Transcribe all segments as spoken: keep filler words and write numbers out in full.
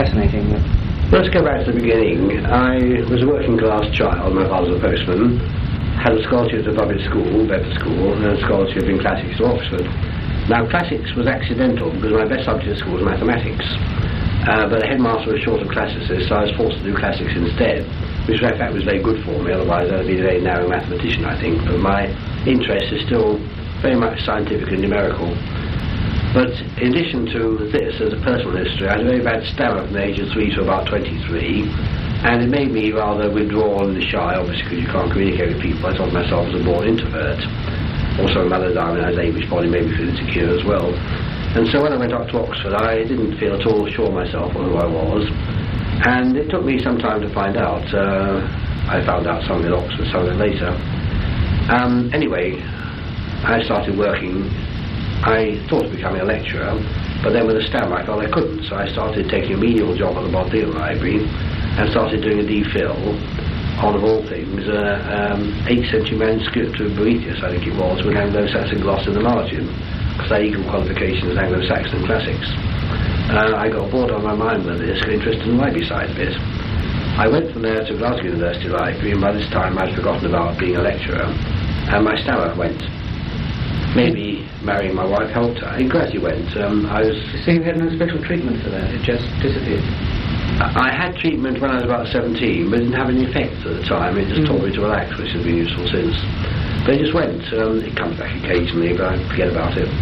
fascinating. Let's go back to the beginning. I was a working class child, my father was a postman, had a scholarship at a public school, Bedford School, and a scholarship in classics to Oxford. Now classics was accidental because my best subject at school was mathematics, uh, but the headmaster was short of classicists, so I was forced to do classics instead, which in fact was very good for me, otherwise I'd have been a very narrow mathematician, I think, but my interest is still very much scientific and numerical. But in addition to this, as a personal history, I had a very bad stammer from the age of three to about twenty-three, and it made me rather withdrawn and shy, obviously, because you can't communicate with people. I thought of myself as a born introvert. Also, Mother Diamond has Amish body, made me feel insecure as well. And so when I went up to Oxford, I didn't feel at all sure myself on who I was, and it took me some time to find out. Uh, I found out something at Oxford, something later. Um, anyway, I started working. I thought of becoming a lecturer, but then with a stammer I felt I couldn't, so I started taking a menial job at the Bodleian Library and started doing a D Phil on, of all things, uh, um, eighth century manuscript of Boethius, I think it was, with Anglo-Saxon gloss in the margin, because they equal qualifications as Anglo-Saxon and classics. Uh, I got bored on my mind with this, got interested in the library side of it. I went from there to Glasgow University Library, and by this time I'd forgotten about being a lecturer, and my stammer went. Maybe marrying my wife helped her. In gradually went. Um, I was. So you had no special treatment for that? It just disappeared? I had treatment when I was about seventeen, but it didn't have any effect at the time. It just mm. taught me to relax, which has been useful since. But it just went. Um, it comes back occasionally, but I forget about it.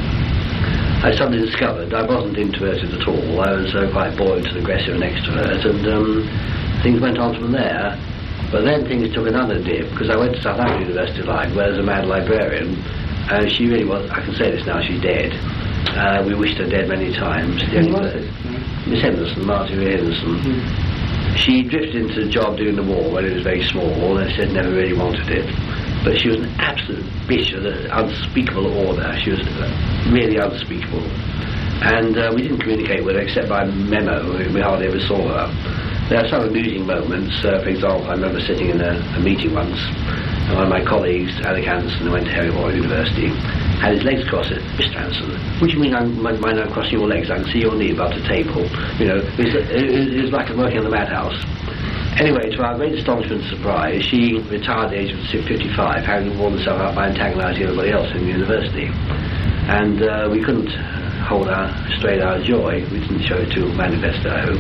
I suddenly discovered I wasn't introverted at all. I was uh, quite buoyant and aggressive and extrovert, and um, things went on from there. But then things took another dip, because I went to South African University Library, where there's a mad librarian. Uh, she really was, I can say this now, she's dead. Uh, we wished her dead many times. Who was it? Miss Henderson, Martin Henderson. Mm. She drifted into the job during the war when it was very small, and said never really wanted it. But she was an absolute bitch of the unspeakable order. She was really unspeakable. And uh, we didn't communicate with her except by memo. We hardly ever saw her. There are some amusing moments. Uh, for example, I remember sitting in a, a meeting once, and one of my colleagues, Alec Anderson, who went to Harry Royal University, had his legs crossed. Said, "Mister Anderson, what do you mean I'm, mind I'm crossing your legs? I can see your knee above the table." You know, it was, it was like working in the madhouse. Anyway, to our great astonishment and surprise, she retired at the age of fifty-five, having worn herself out by antagonising everybody else in the university. And uh, we couldn't hold our, restrain our joy. We didn't show it to manifest, I hope.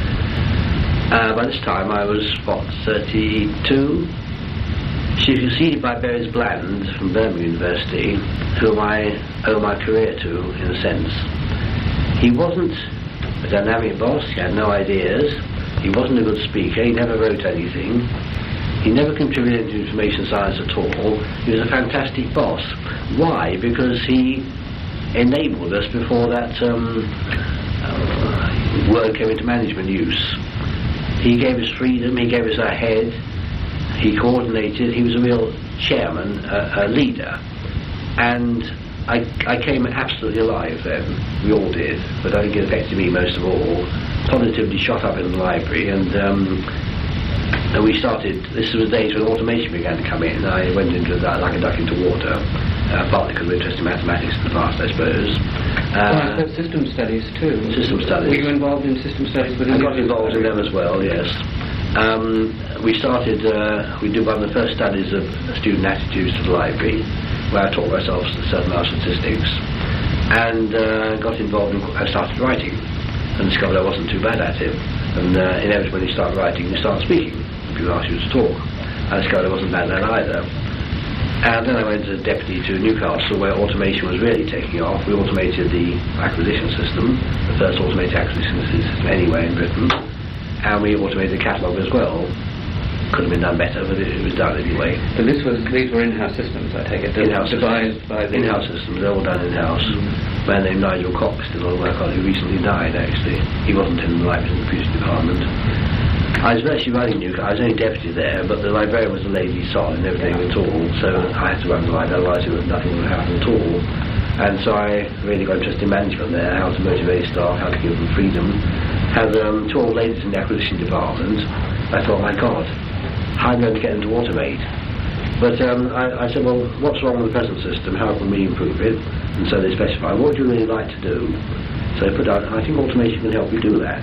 Uh, by this time I was, what, thirty-two? She was succeeded by Beres Bland from Birmingham University, whom I owe my career to, in a sense. He wasn't a dynamic boss, he had no ideas, he wasn't a good speaker, he never wrote anything, he never contributed to information science at all. He was a fantastic boss. Why? Because he enabled us before that um, uh, word came into management use. He gave us freedom, he gave us our head, he coordinated, he was a real chairman, a, a leader. And I, I came absolutely alive then. We all did, but I think it affected me most of all. Positivity shot up in the library, and um, and we started, this was the days when automation began to come in. I went into that like a duck into water, uh, partly because we were interested in mathematics in the past, I suppose. Uh, well, system studies too. System studies. Were you involved in system studies? I got involved in them as well, yes. Um, we started, uh, we did one of the first studies of student attitudes to the library, where I taught myself certain large statistics, and uh, got involved in, I started writing, and discovered I wasn't too bad at it. And uh, inevitably when you start writing, you start speaking. People ask you to talk. I discovered I wasn't bad at that either. And then I went as a deputy to Newcastle, where automation was really taking off. We automated the acquisition system, the first automated acquisition system anywhere in Britain, and we automated the catalogue as well. Could have been done better, but it, it was done anyway. But this was these were in-house systems, I take it. In-house devised systems. by the in-house systems. They're all done in-house. Mm-hmm. A man named Nigel Cox did a lot of work on it, who recently died. Actually, he wasn't in the library in the computer department. I was actually running Newcastle. I was only deputy there, but the librarian was a lady son and everything at all, so I had to run the library, otherwise it was, nothing would happen at all. And so I really got interested in management there, how to motivate staff, how to give them freedom. Had um, two old ladies in the acquisition department. I thought, my God, how am I going to get them to automate? But um, I, I said, well, what's wrong with the present system? How can we improve it? And so they specified, what would you really like to do? So they put out, I think automation can help you do that.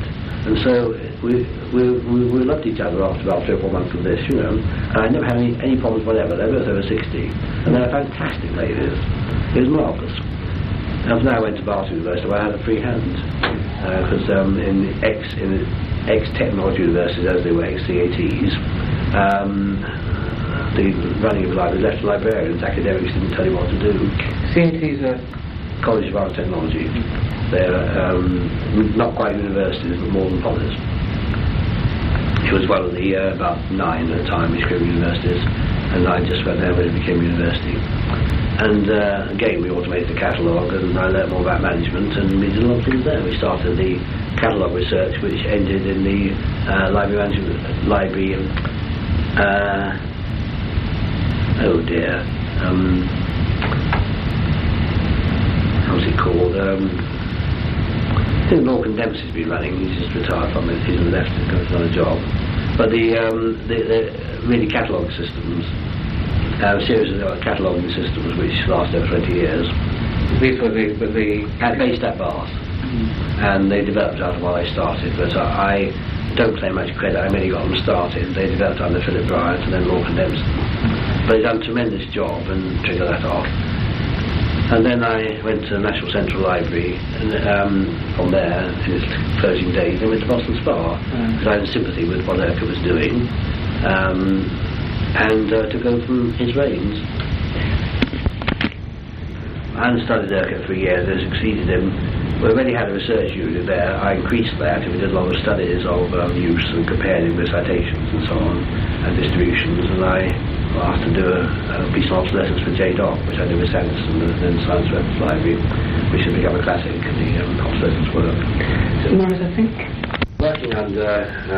And so we, we, we, we loved each other after about three or four months of this, you know. And I never had any, any problems whatever. They're both over sixty. And they're fantastic ladies. It was marvellous. And when I went to Bath University, I had a free hand. Because uh, um, in ex in ex-technology universities, as they were ex-C A Ts, um, the running of the library was left to librarians. Academics didn't tell you what to do. C A Ts are College of Art and Technology. They're um, not quite universities, but more than colleges. It was one of the uh, about nine at the time which became universities, and I just went there when it became university. And uh, again, we automated the catalogue, and I learned more about management, and we did a lot of things there. We started the catalogue research, which ended in the uh, library management library. Uh, oh dear. Um, What's it called? Um, I think Morgan Dempsey's been running. He's just retired from it. He's left to go to another job. But the um, the, the really catalogue systems, uh, a series of uh, cataloguing systems which last over twenty years. These were the, were the at, based at Bath, mm-hmm. and they developed out of while I started. But I, I don't claim much credit. I merely got them started. They developed under Philip Bryant and then Morgan Dempsey. Mm-hmm. But they've done a tremendous job and triggered that off. And then I went to the National Central Library, and um, from there, in its closing days, I went to Boston Spa, because mm. I had sympathy with what Erskine was doing, um, and uh, took over from his reins. I hadn't studied Erskine for a year, and I succeeded him. We already had a research unit there. I increased that, and we did a lot of studies of um, use and comparing with citations and so on, and distributions, and I asked to do a, a piece of obsolescence for J. Dock, which I did with Sanderson and then Science Reference Library, which has become a classic in the um, obsolescence work. So, Morris, I think, working under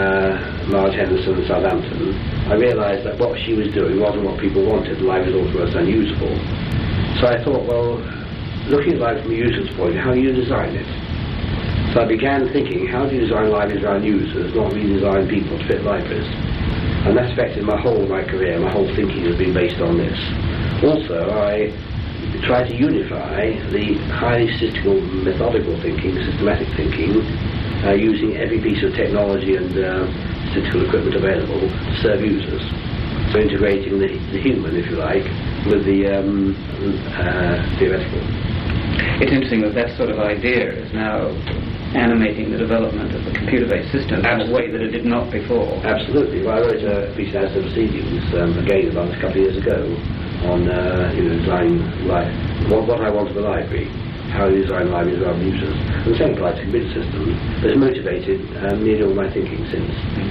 uh, Marge Henderson in Southampton, I realised that what she was doing wasn't what people wanted. The library was almost unusable. So I thought, well, looking at life from a user's point of view, how do you design it? So I began thinking, how do you design libraries around users, not redesign people to fit libraries? And that's affected my whole my career. My whole thinking has been based on this. Also, I try to unify the highly statistical, methodical thinking, systematic thinking, uh, using every piece of technology and uh, statistical equipment available to serve users. So integrating the, the human, if you like, with the um, uh, theoretical. It's interesting that that sort of idea is now animating the development of the computer-based system in a way that it did not before. Absolutely. Well, I wrote a piece as the proceedings, um, again, about a couple of years ago, on uh, you know, design like what, what I want of the library, how you design libraries around users. And the same applies to computer systems. That's motivated um, nearly all my thinking since.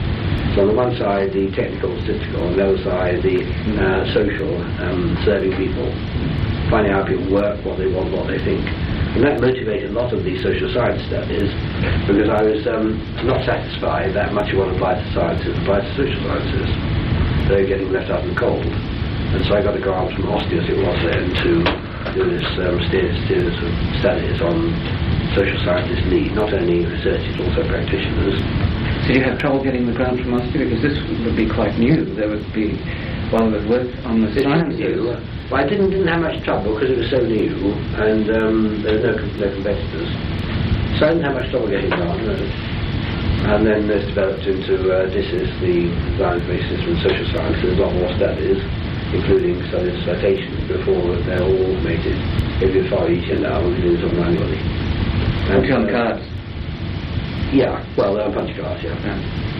So on the one side, the technical, statistical, on the other side, the uh, social, um, serving people, finding out how people work, what they want, what they think. And that motivated a lot of these social science studies, because I was um, not satisfied that much of what applied to sciences applied to social sciences. They were getting left out in the cold. And so I got a grant from Ostius, it was then, to do this um, series of studies on social scientists' need, not only researchers, also practitioners. So you have trouble getting the grant from Ostius? Because this would be quite new. There would be, while well, it would work on the sciences. Well, I didn't didn't have much trouble because it was so new, and um, there were no, no competitors. So I didn't have much trouble getting it on. No. And then it's developed into uh, this is the science-based system in social science. There's a lot more studies, including studies of citations before they're all automated. If you're far easier now, we do this all manually. And on uh, cards. Yeah, well, they're on punch cards, yeah. yeah.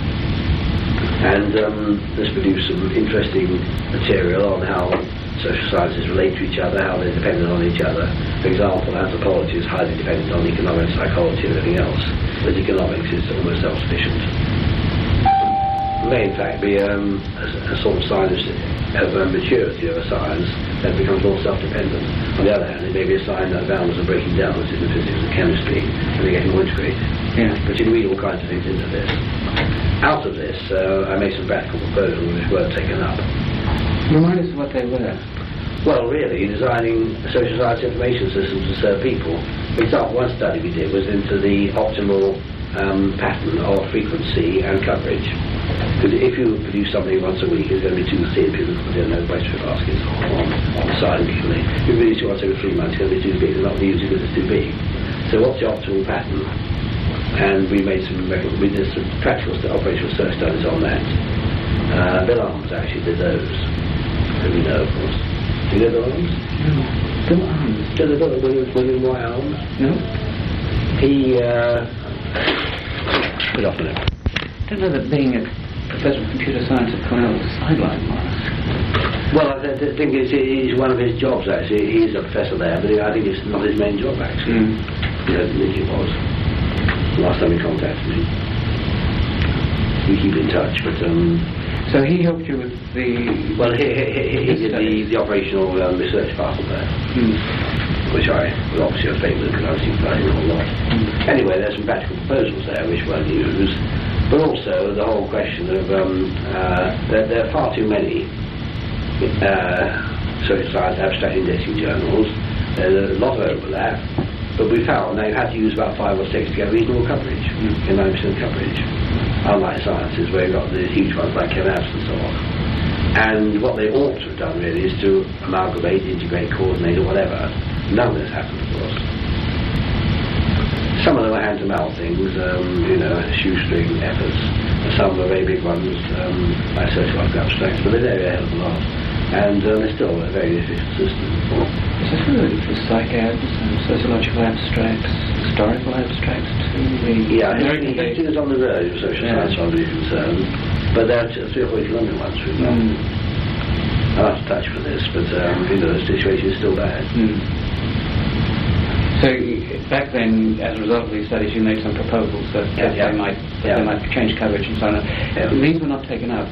And um, this produced some interesting material on how social sciences relate to each other, how they're dependent on each other. For example, anthropology is highly dependent on economics, psychology and everything else, but economics is almost self-sufficient. It may in fact be um, a, a sort of sign of um, maturity of a science that becomes more self-dependent. On the other hand, it may be a sign that boundaries are breaking down, which is in physics and chemistry, and they're getting more integrated. Yeah. But you can read all kinds of things into this. Out of this, uh, I made some practical proposals which weren't taken up. Remind us what they were. Well, really, designing social science information systems to serve people. For example, one study we did was into the optimal um, pattern of frequency and coverage. Because if you produce something once a week, it's going to be too thin, people don't know by strip baskets on, on the side immediately. If you produce it once every three months, it's going to be too big, they're not going to use it because it's too big. So what's the optimal pattern? and we made some we did some practical operational research studies on that. Uh, Bill Arms actually did those, who we know, of course. Do you know Bill Arms? No. Bill Arms? Do you know William, William Y. Arms? No. He, uh... put off on him. I don't know that being a professor of computer science at Cornell was a sideline mask. Well, the, the thing is, it's one of his jobs, actually. He is a professor there, but I think it's not his main job, actually. Mm. You know, Nicky was. Last time he contacted me. We keep in touch, but, um... So he helped you with the... Well, he, he, he, he did the, the operational um, research part of that, mm. which I was obviously a favourite because I was playing a whole lot. Mm. Anyway, there's some practical proposals there which weren't used, but also the whole question of um, uh, there, there are far too many uh, social science abstract indexing journals. There's a lot of overlap, but we found they had to use about five or six to get reasonable coverage, mm. nine percent coverage. Unlike sciences, where you've got the huge ones like ChemApps and so on. And what they ought to have done really is to amalgamate, integrate, coordinate, or whatever. None of this happened, of course. Some of them are hand-to-mouth things, um, you know, shoestring efforts. Some are very big ones, um, like sociological abstracts, but they vary a hell of a lot. And uh, they're still a very efficient system. Is this really for psych-abs and sociological abstracts, historical abstracts too? The yeah, history is on the verge of social yeah. science, I'm really concerned. But there are t- three or four London ones, for example. Mm. I'll have to touch for this, but um, you know, the situation is still bad. Mm. So back then, as a result of these studies, you made some proposals that, yeah, that yeah. they might that yeah. they might change coverage and so on. Yeah. These were not taken up.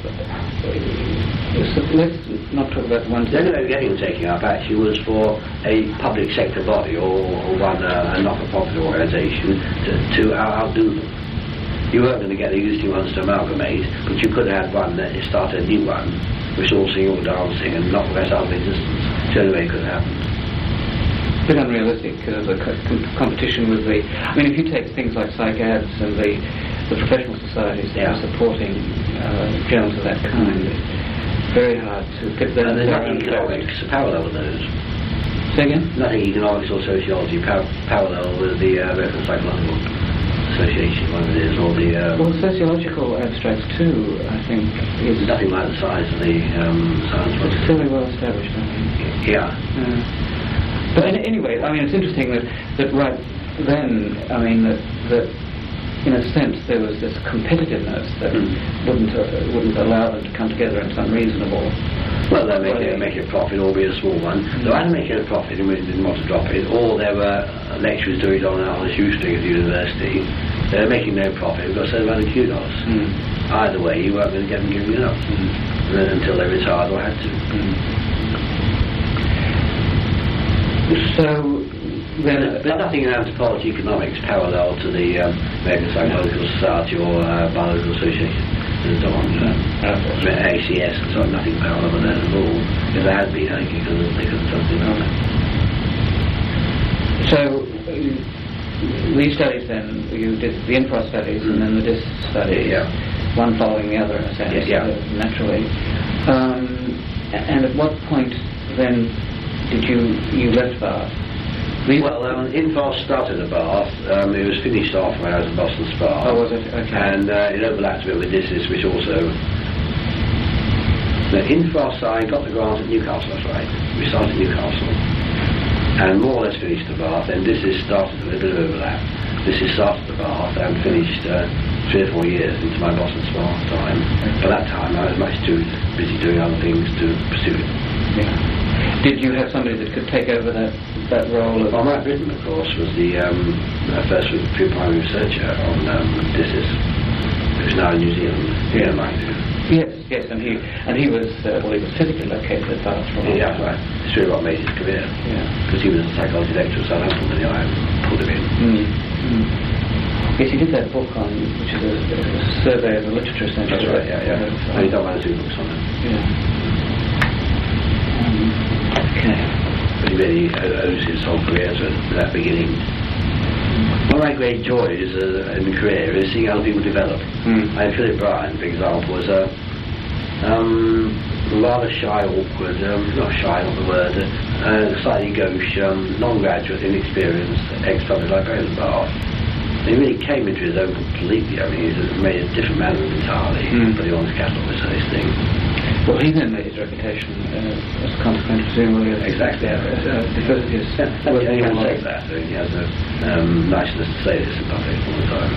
So let's not talk about the ones. The only way of getting them taken up actually was for a public sector body or, or one uh, a not-for-profit organisation to, to outdo them. You weren't going to get the existing ones to amalgamate, but you could have had one that started a new one, which all singing, all dancing, and knock the rest out of existence. It's the only way it could have happened. A bit unrealistic, uh, the co- com- competition with the... I mean, if you take things like psych-abs and the, the professional societies that yeah. are supporting uh, journals of that kind, it's very hard to get them... And there's nothing economics parallel with those. Say again? Nothing economics or sociology par- parallel with the uh, American Psychological Association, whatever it is, or the... Um, well, sociological abstracts too, I think, is... Nothing like the size of the um, science ones. It's fairly well established, I think. Yeah. yeah. But in, anyway, I mean, it's interesting that, that right then, I mean, that, that in a sense there was this competitiveness that mm. wouldn't uh, wouldn't allow them to come together in some reasonable... Well, they're making, making a profit, albeit a small one. Mm. They were either making a profit and we didn't want to drop it, or there were lecturers doing it on, on a shoestring at the university. They were making no profit, we've got so many kudos. Mm. Either way, you weren't going to get them giving it up mm. until they retired or had to. Mm. So, then, there's nothing in anthropology economics parallel to the um, American Psychological Society or uh, Biological Association and so on. Uh, A C S and so on, nothing parallel with that at all. If there had been, I think they could have done something about it. So, uh, these studies then, you did the infra studies mm. and then the D I S studies, yeah. one following the other in a sense, yeah, yeah. Uh, naturally. Um, and at what point then did you you left Bath? Well, um, Infos started at Bath. Um, it was finished off when I was at Boston Spa. Oh, was it? Okay. And uh, it overlapped a bit with D I S I S, which also... The Infos, I got the grant at Newcastle, that's right. We started at Newcastle. And more or less finished at Bath. Then D I S I S started with a bit of overlap. D I S I S started at Bath and finished uh, three or four years into my Boston Spa time. By that time, I was much too busy doing other things to pursue it. Yeah. Did you have somebody that could take over that, that role? Of well, Mike Britton, of course, was the um, uh, first primary researcher on um, D I S I S, who's now in New Zealand. Yeah, Mike. Yes, yes, and he and he was uh, well, he was physically located at Bath for a while. Yeah, right. It's really what made his career. Yeah, because he was a psychology lecturer at Southampton when I pulled him in. Mm. Mm. Yes, he did that book on, which is a, a survey of the literature centre. That's right. Yeah, yeah. Uh, oh, he's done one or two books on it. Yeah. Um, okay. But he really owes his whole career to that beginning. One of my great joys uh, in the career is seeing other people develop. Mm. Like Philip Bryan, for example, was a um, rather shy, awkward, um, not shy, not the word, uh, slightly gauche, um, non-graduate, inexperienced ex-public librarian at Bath. He really came into his own completely. I mean, he's made a different man entirely, Mm. but he owns catalogue was his thing. Well, he then made his reputation uh, as a consequence, presumably, of Exactly. uh, uh, because of his Yeah, work and anyone in says that, so he has a um, niceness to say this in public all the time.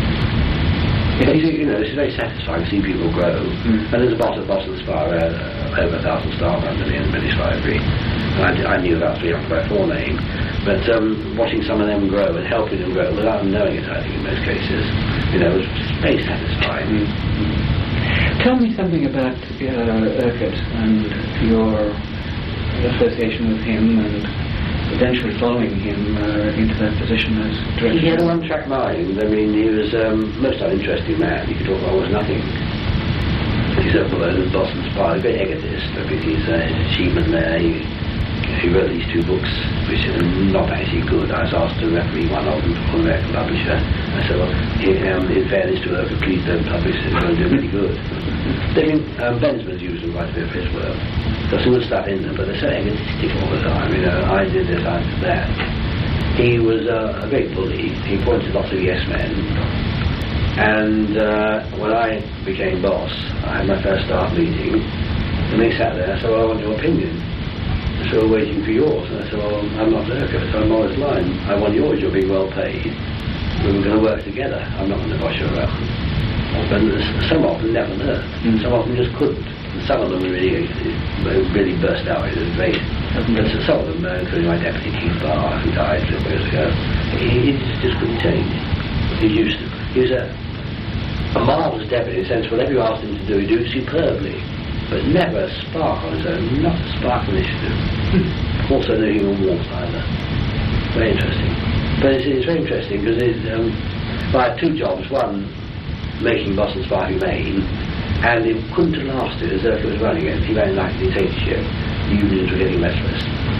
Yeah, But, you know, it's very satisfying to see people grow. Mm. And there's a boss at Boston Spa, uh, over a thousand staff under me in the British Library. And I, d- I knew about three off by forename, but um, watching some of them grow and helping them grow without them knowing it, I think, in most cases, you know, was very satisfying. Mm. Tell me something about uh, Urquhart and your association with him and eventually following him uh, into that position as director. He had a one-track mind. I mean, he was um, most uninteresting man. He could talk about almost nothing. Except for those Boston Spa, a great egotist. I mean, his uh, achievement there. He, he wrote these two books, which are not actually good. I was asked to referee one of them for the American publisher. I said, well, he, um, in fairness to her, please don't publish it. It's going to do really good. I mean, um, Bensman's used them quite a bit for his work. There's some good stuff in them, but they're so egotistic all the time. You know, I did this, I did that. He was uh, a great bully. He pointed lots of yes men. And uh, when I became boss, I had my first staff meeting, and they sat there and said, well, I want your opinion. So we're waiting for yours. And I said, well, I'm not Urquhart, so I'm Morris Lyon. I want yours, you're being well paid. We were going to work together. I'm not going to boss you around. And some of them never learned. Mm. Some of them just couldn't. And some of them really, really burst out. It was great. But some of them, uh, including my deputy, Keith Barr, who died a few years ago, he, he just couldn't change. He used to. He was a, a marvellous deputy in the sense whatever you asked him to do, he'd do it superbly. But never a spark on his own, not a spark of initiative. Also no human warmth either. Very interesting. But it's, it's very interesting because um, well, I had two jobs. One, making Boston Spa humane, and it couldn't have lasted as Urquhart was running it. He ran like a dictatorship. The unions were getting restless.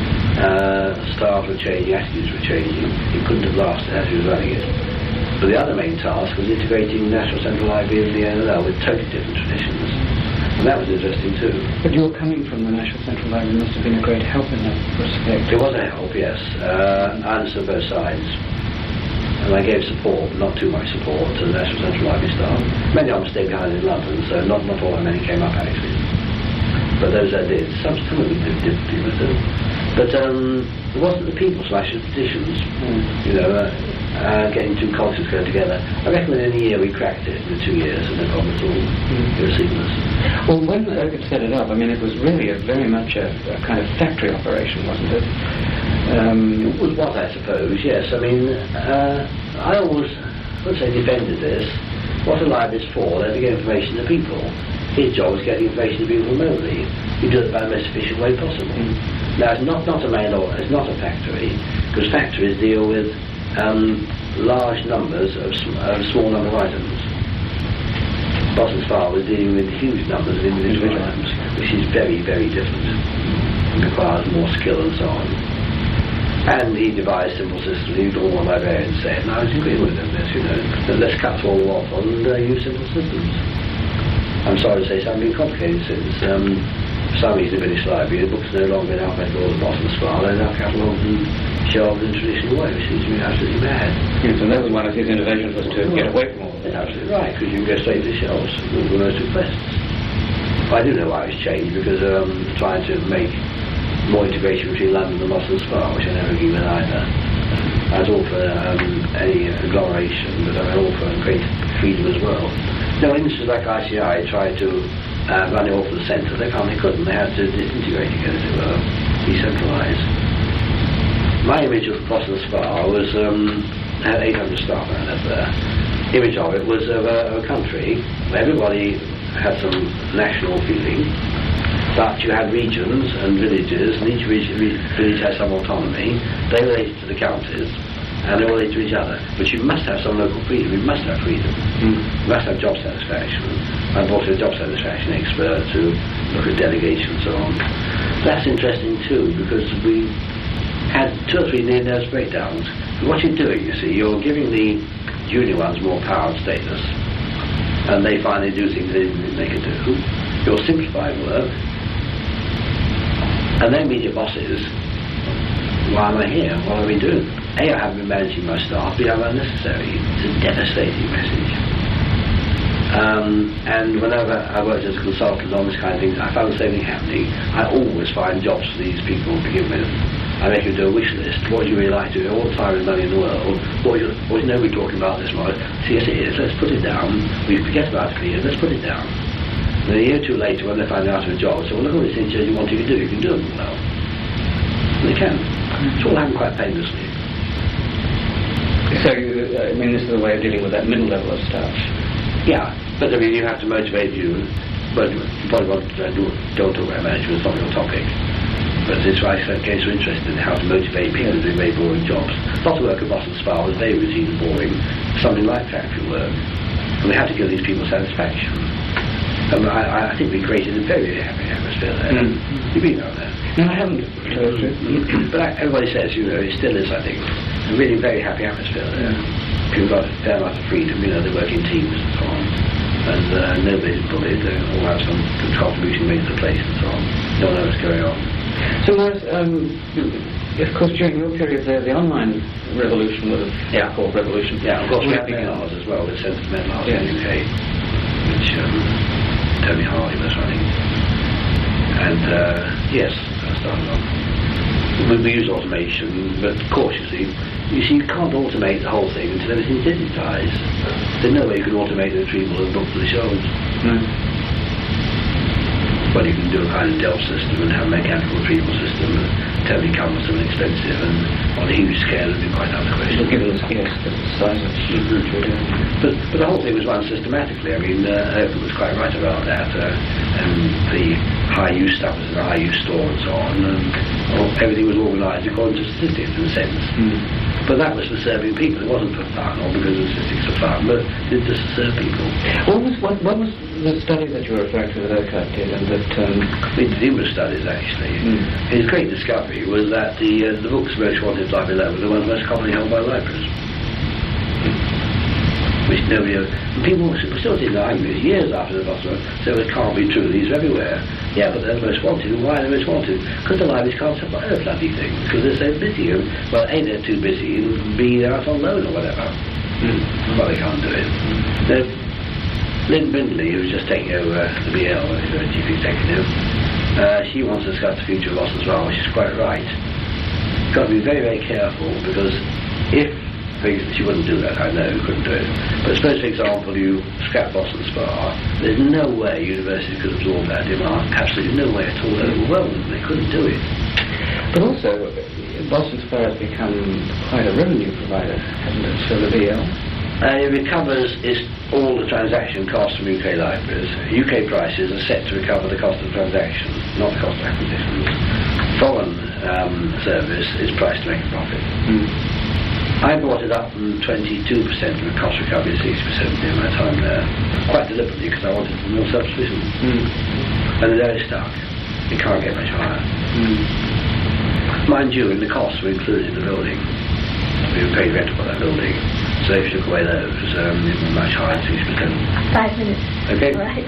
Uh, staff were changing, attitudes were changing. It couldn't have lasted as he was running it. But the other main task was integrating the National Central Library and the N L L with totally different traditions. And that was interesting too. But your coming from the National Central Library must have been a great help in that respect. It was a help, yes. Uh, I understood both sides. And I gave support, not too much support, to the National Central Library staff. Many of them stayed behind in London, so not, not all that many came up actually. But those I did. Some, some of them did differently with them. But um, it wasn't the people so much as traditions. Mm. You know, uh, uh, getting two cultures go together. I reckon within a year we cracked it, in two years, and no problem at all. Mm. It was seamless. Well, when Urquhart set it up, I mean, it was really a, very much a, a kind of factory operation, wasn't it? Um, it was what, I suppose, yes. I mean, uh, I always, I would say, defended this. What a library is for, they're to get information to people. His job was getting information to people remotely. You do it by the most efficient way possible. Mm. Now, it's not, not a mail order, it's not a factory, because factories deal with um, large numbers of, sm- of small number of items. Boston Spa was dealing with huge numbers of individual items, which is very, very different. It requires more skill and so on. And he devised simple systems. He all my librarians said, and I was agreeing with him this, you know, that let's cut all off and uh, use simple systems. I'm sorry to say something complicated since um, for some reason the British Library, the books are no longer in alphabetical order, Boston Spa, they're now catalogued and shelved in a traditional way, which seems to be absolutely mad. Yes, and that was one of his innovations, was to well, get away from all that's absolutely right, because you can go straight to the shelves with those two questions. I do know why it's changed, because um, trying to make more integration between London and Boston Spa, which I never agree with either. I was all for um, any agglomeration, but I'm all for great freedom as well. No, industries like I C I tried to uh, run it all for the centre. They found they couldn't. They had to disintegrate again, as it were, decentralise. My image of Boston Spa was, um, had eight hundred staff around up there. Image of it was of a, of a country where everybody had some national feeling, but you had regions and villages, and each region, village had some autonomy. They related to the counties, and they relate to each other. But you must have some local freedom. You must have freedom. Mm. You must have job satisfaction. I brought a job satisfaction expert to look at delegation and so on. That's interesting too, because we had two or three near-nerve breakdowns. And what you're doing, you see, you're giving the junior ones more power and status, and they finally do things they didn't think they could do. You're simplifying work, and their immediate bosses why am I here? What have I been doing? A, I haven't been managing my staff. B, I'm unnecessary. It's a devastating message. Um, and whenever I worked as a consultant on this kind of thing, I found the same thing happening. I always find jobs for these people to begin with. I make them do a wish list. What would you really like to do? All the time and money in the world. What is you, nobody talking about this much? So yes, it is. Let's put it down. We forget about it for years. Let's put it down. And a year or two later, when they find out of a job, so well, look at all these things you want you to do. You can do them well. And they can. It's all happened quite painlessly. So, you, I mean, this is a way of dealing with that middle level of staff. Yeah, but I mean, you have to motivate you. But you probably want to do, don't talk about management, it's not your topic. But it's why I became so interested in how to motivate people to do very boring jobs. A lot of work at Boston Spa was very routine and boring, something like factory work. And we had to give these people satisfaction. And I, I think we created a very happy atmosphere there. Mm. You've been out there? No, I haven't. Mm. But I, everybody says, you know, it still is, I think, a really very happy atmosphere there. Mm. People got a fair amount of freedom, you know, they work in teams and so on. And uh, nobody's bullied, they all have some good contribution made to the place and so on. No one knows what's going on. So, Maurice, um, of course, during your period there, the online revolution was yeah. called revolution. Yeah, of course, we had Menlars as well, the Centre for Menlars yeah. in the U K, which um, Tony Hardy was running. And, uh, yes, I started on. We, we use automation, but cautiously. You see, you can't automate the whole thing until everything's digitized. There's no way you can automate the retrieval of a book for the shelves. No. Well, you can do a kind of Delft system and have a mechanical retrieval system, terribly cumbersome and expensive, and on a huge scale it would be quite out of the question. Given the yes, the size of mm-hmm. but, but the whole thing was run systematically. I mean, uh, Open was quite right about that, uh, and the high use stuff was in a high use store and so on, and well, everything was organised according to statistics in a sense. Mm. But that was for serving people. It wasn't for fun, or because the statistics are fun, but it was just to serve people. What was what, what was the study that you were referring to that Urquhart did, and that um... we did numerous studies actually. Mm. His great discovery was that the uh, the books most wanted by below were the ones most commonly held by libraries, which nobody ever. People still didn't argue this years after the Boston, so it can't be true. These are everywhere. Yeah, but they're the most wanted. And why are they most wanted? Because the libraries can't supply the bloody thing. Because they're so busy. And, well, A, they're too busy, and B, they're out on loan or whatever. Mm. Well, they can't do it. So, Lynn Brindley, who's just taking over the B L, who's her chief executive, uh, she wants to discuss the future of Boston Spa, which is quite right. You've got to be very, very careful, because if she wouldn't do that, I know, couldn't do it. But suppose, for example, you scrap Boston Spa, there's no way universities could absorb that demand. Absolutely no way at all. They're overwhelmed. They couldn't do it. But also, Boston Spa has become quite a revenue provider, hasn't it, for the B L? Uh, it recovers is all the transaction costs from U K libraries. U K prices are set to recover the cost of transaction, not the cost of acquisitions. Foreign um, service is priced to make a profit. Mm. I brought it up from twenty-two percent of the cost recovery to sixty percent during my time there, quite deliberately, because I wanted more self-sufficient. Mm. And there it's stuck. It can't get much higher. Mm. Mind you, in the costs were included in the building. We were paid rent for that building. So if you took away those, um, it was much higher than sixty percent. Five minutes. Okay. Right.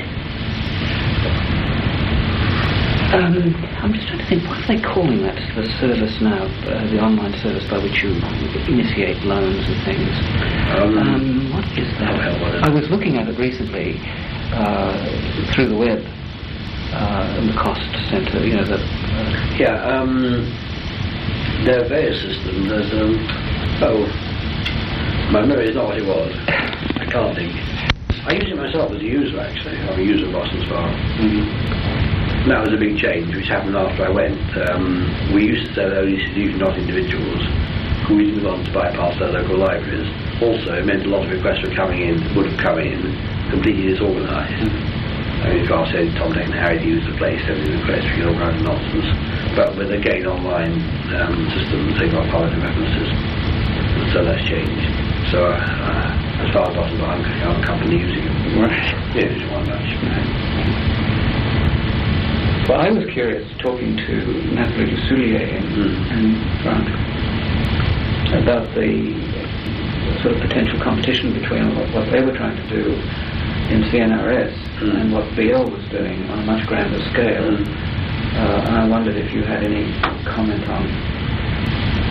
Um, I'm just trying to think, what are they calling that, the service now, uh, the online service by which you initiate loans and things? Um, um, what is that? Oh, hell, what is I was looking at it recently uh, through the web, uh, in the cost centre, you know, the... Uh, yeah, um, there are various systems. There's, um, oh, my memory is not what it was. I can't think. I use it myself as a user, actually. I'm a user of Boston Spa. Mm-hmm. That was a big change, which happened after I went. Um, we used to serve only institutions, not individuals, who we didn't want to bypass their local libraries. Also, it meant a lot of requests were coming in, would have come in, completely disorganised. Mm-hmm. I mean, God said Tom, Dick and Harry to use the place, every request for all kinds of nonsense. But with the again online um, systems, they got positive references. So that's changed. So, uh, as far as Boston Spa, I'm a company using it. Right. Yeah, just one much. Right. Well, I was curious, talking to Nathalie Dussoulier in, mm. in France, about the sort of potential competition between what, what they were trying to do in C N R S mm. and what B L was doing on a much grander scale. Mm. Uh, and I wondered if you had any comment on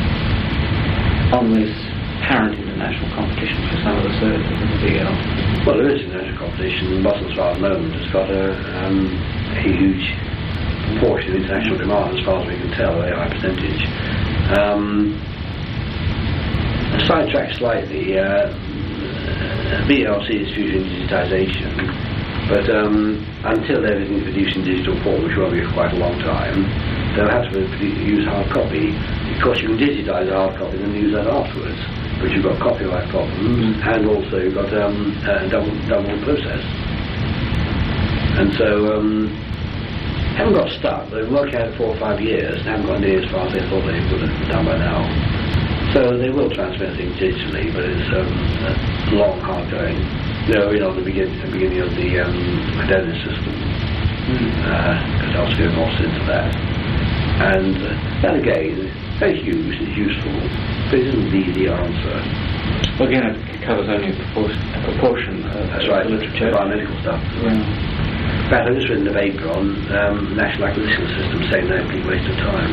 on this apparent international competition for some of the services in the B L? Well, there is international competition. Boston Spa at the moment has got a, um, a huge proportion of international demand, as far as we can tell, a very high percentage. Um, sidetrack slightly, uh, B L C is future digitisation, but um, until everything's produced in digital form, which won't be for quite a long time, they'll have to use hard copy. Of course, you can digitise a hard copy and then use that afterwards, but you've got copyright problems, and also you've got um, uh, double double process. And so, um, haven't got stuck. They've been working at it for four or five years and haven't got near as far as they thought they would have done by now. So they will transmit things digitally, but it's um, a long, hard going. You know, we're on the beginning, the beginning of the um, Adonis system, because uh, I was going more into that. And uh, that again, very huge, it's useful, but it isn't the easy answer. Well, again, it covers only a proportion, a proportion of That's right, the literature. Biomedical stuff. Yeah. In fact, I've just written a paper on um, national acquisition systems, saying they're a complete waste of time.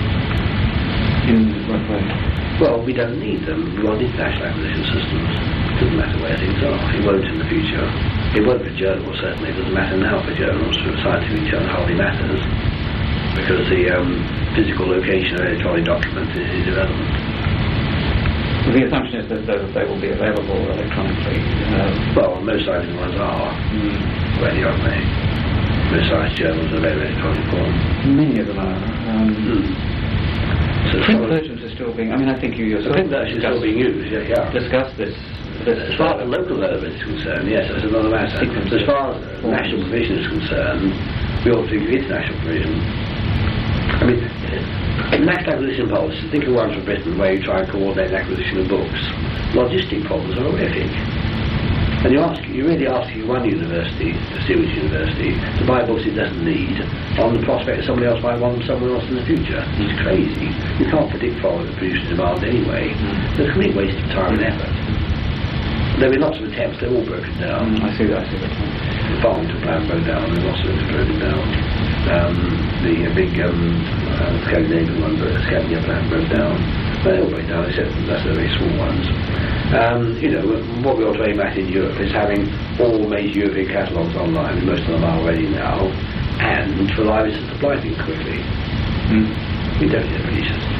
In what way? Well, we don't need them. We want international acquisition systems. It doesn't matter where things are. It won't in the future. It won't for journals, certainly. It doesn't matter now for journals. For scientific journals, hardly matters, because the um, physical location of an electronic document is, is irrelevant. Well, the assumption is that they, they will be available electronically. Uh, well, most scientific ones are mm. already, aren't they? Most science journals are very electronic form. Many of them are. Um, mm. So print versions are still being. I mean, I think you yourself. The print versions are still being used. Yeah, yeah. Discuss this. this as far as local relevance is concerned, yes, that's another matter. As far as uh, national provision is concerned, we ought to think of international provision. I mean, in national acquisition policy, think of one from Britain where you try and coordinate the acquisition of books. Logistic problems are horrific. And you ask, you really asking one university, a serious university, to buy books it doesn't need, on the prospect that somebody else might want them somewhere else in the future. It's crazy. You can't predict foreign producer demand anyway. So it's a complete waste of time and effort. There have been lots of attempts, they're all broken down. Mm, I see that, I see that. The Farmington plan broke down, and lots of it broken down. Um, the uh, big um, uh, Scandinavian one, the Scandinavian plan broke down. They all break down, except that's the very small ones. Um, you know, what we ought to aim at in Europe is having all major European catalogues online, most of them are already now, and for libraries to supply things quickly. Mm. We don't need a release system.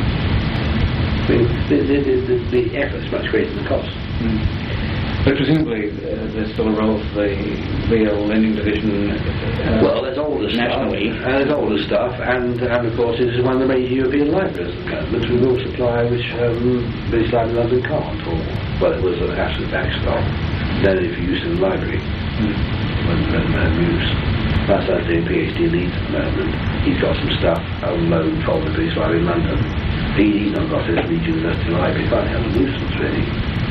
I mean, the, the, the, the effort is much greater than the cost. Mm. But presumably uh, there's still a role for the B L lending division. Uh, well, there's all the nationally. stuff, and there's all the stuff, and, and of course it is one of the major European libraries at the moment. We will supply, which um, British Library in London can't. Or, well, it was an absolute backstop. Only for use in the library. Mm. When, when uh, use. My son's doing PhD in Leeds at the moment. He's got some stuff on loan from the British Library in London. He, he's not got it at Leeds University Library. It's quite a nuisance, really.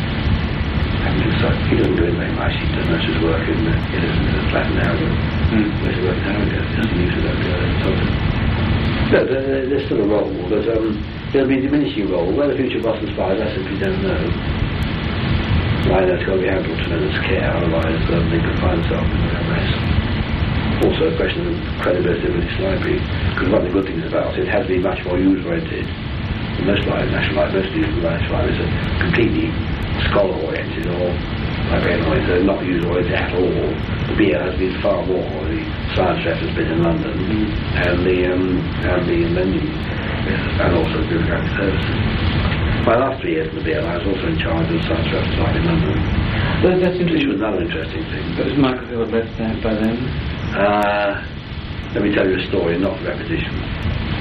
So he doesn't do it very much. He does most of his work in, uh, he lives in a flat in Harrogate. Mm. Most of his work in Harrogate. Just in use of that uh, No, there, there's still a role, but um, there'll be a diminishing role. Where the future of Boston Spa is, I simply don't know. I know it's got to be handled with tremendous care, otherwise um, they could find themselves in a mess. Also a question of credibility of the British Library, because one of the good things about it, it has been much more user-oriented. Most libraries, national libraries, most of the libraries are completely scholar-oriented or librarian-oriented, not user-oriented at all. The B L has been far more. The science rep has been in London, mm. and the um, and the lending, and also the bureaucratic services. My last three years in the B L, I was also in charge of the science rep side in London. Well, that's interesting. Which was another interesting thing. But was Michael Field left there by then? Uh, let me tell you a story, not for repetition.